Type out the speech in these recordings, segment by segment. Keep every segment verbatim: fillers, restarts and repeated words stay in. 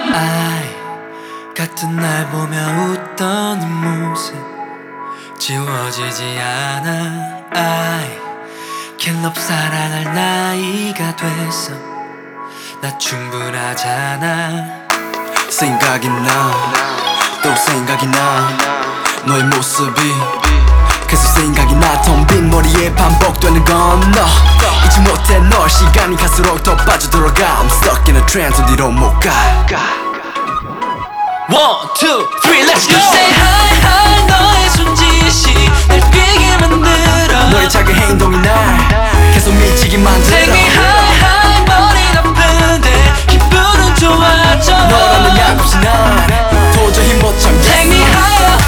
I 같은 날 보며 웃던 네 모습 지워지지 않아. I can't love 사랑할 나이가 됐어. 나 충분하잖아. 생각이 나, 또 생각이 나, 너의 모습이 계속 생각이 나. 텅 빈 머리에 반복되는 건 너. 잊지 못해 널. 시간이 갈수록 더 빠져들어가. I'm stuck in a trance 어디로 못 가. One, two, three, let's go. You say hi hi 너의 손짓이 날 뛰게 만들어. 너의 작은 행동이 날 계속 미치게 만들어. Take me high high 머리는 아픈데 기분은 좋아져. 너라는 약 없이 난 도저히 못 참겠어. Take me higher.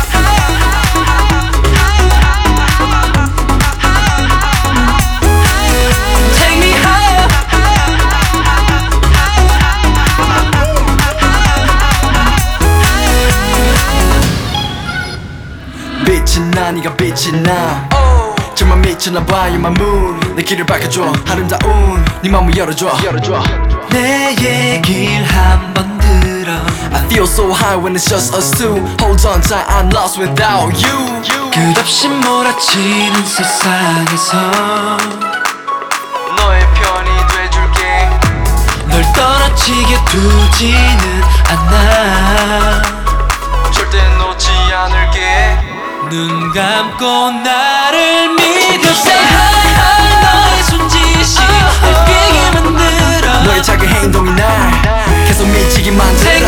Take me higher. 빛이 나, 네가 빛이 나. 정말 미쳤나봐 you're my moon. 내 길을 밝혀줘 아름다운 네 맘을 열어줘. 내 얘길 한번 들어. I feel so high when it's just us two. Hold on tight, I'm lost without you. 끝없이 몰아치는 세상에서 너의 편이 돼줄게. 널 떨어지게 두지는 않아. 절대 놓지 않을게. 눈 감고 나를 믿어. You say hi hi 너의 손짓이 날 뛰게 만들어. 너의 작은 행동이 날 계속 미치게 만들어.